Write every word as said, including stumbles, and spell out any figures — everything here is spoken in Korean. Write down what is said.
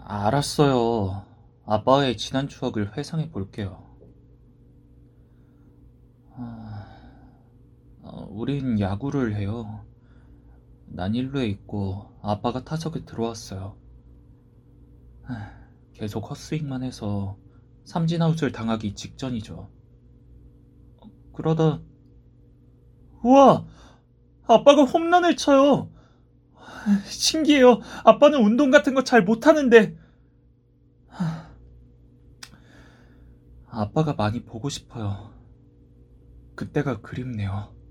알았어요. 아빠의 지난 추억을 회상해 볼게요. 아, 어, 우린 야구를 해요. 난 일루에 있고 아빠가 타석에 들어왔어요. 하, 계속 헛스윙만 해서 삼진아웃을 당하기 직전이죠. 그러다 우와! 아빠가 홈런을 쳐요. 신기해요. 아빠는 운동 같은 거 잘 못하는데. 아빠가 많이 보고 싶어요. 그때가 그립네요.